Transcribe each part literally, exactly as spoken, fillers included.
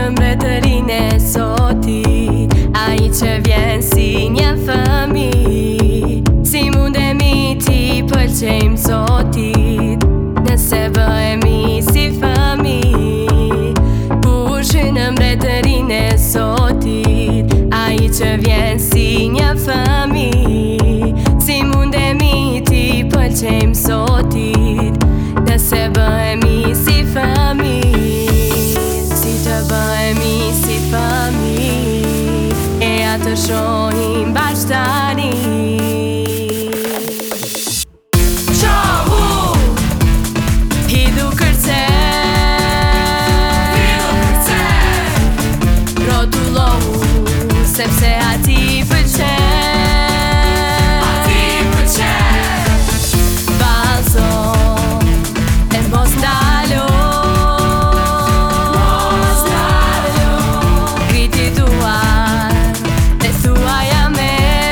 në mbretërinë e sotit, ai që vjen si një fëmijë. Si mundemi ti pëlqejmë zotit, nëse bëhemi si fëmijë? Kush në mbretërinë e sotit, ai që vjen si një fëmijë. Si mundemi ti pëlqejmë zotit, nëse bëhemi si fëmijë? Si të bëhemi si fëmijë, e atë shohim bashkë tani. Sepse ati pëlqen, ati pëlqen. Balzo, e mos ndalo, mos ndalo. Griti duar, e thuaj amen,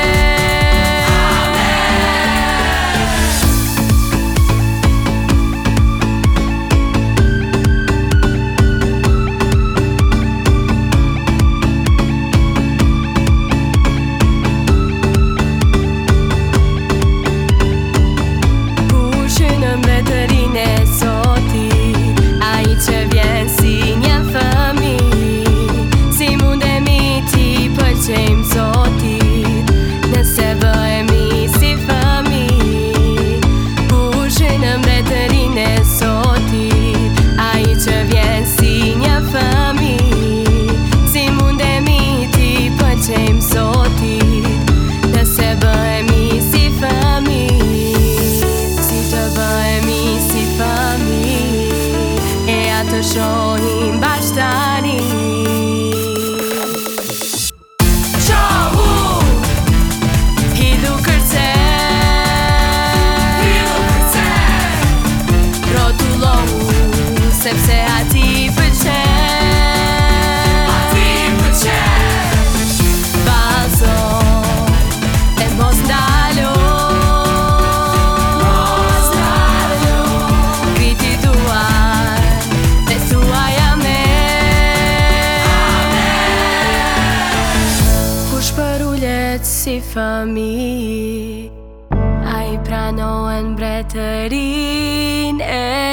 të shohim bashkë tani. Qohu, hidhu kërcen, hidhu kërcen. Rrotullohu, sepse ati pëlqen, ati pëlqen. Balzo, e mos ndalo, si fëmijë, ai pranohen mbretërinë e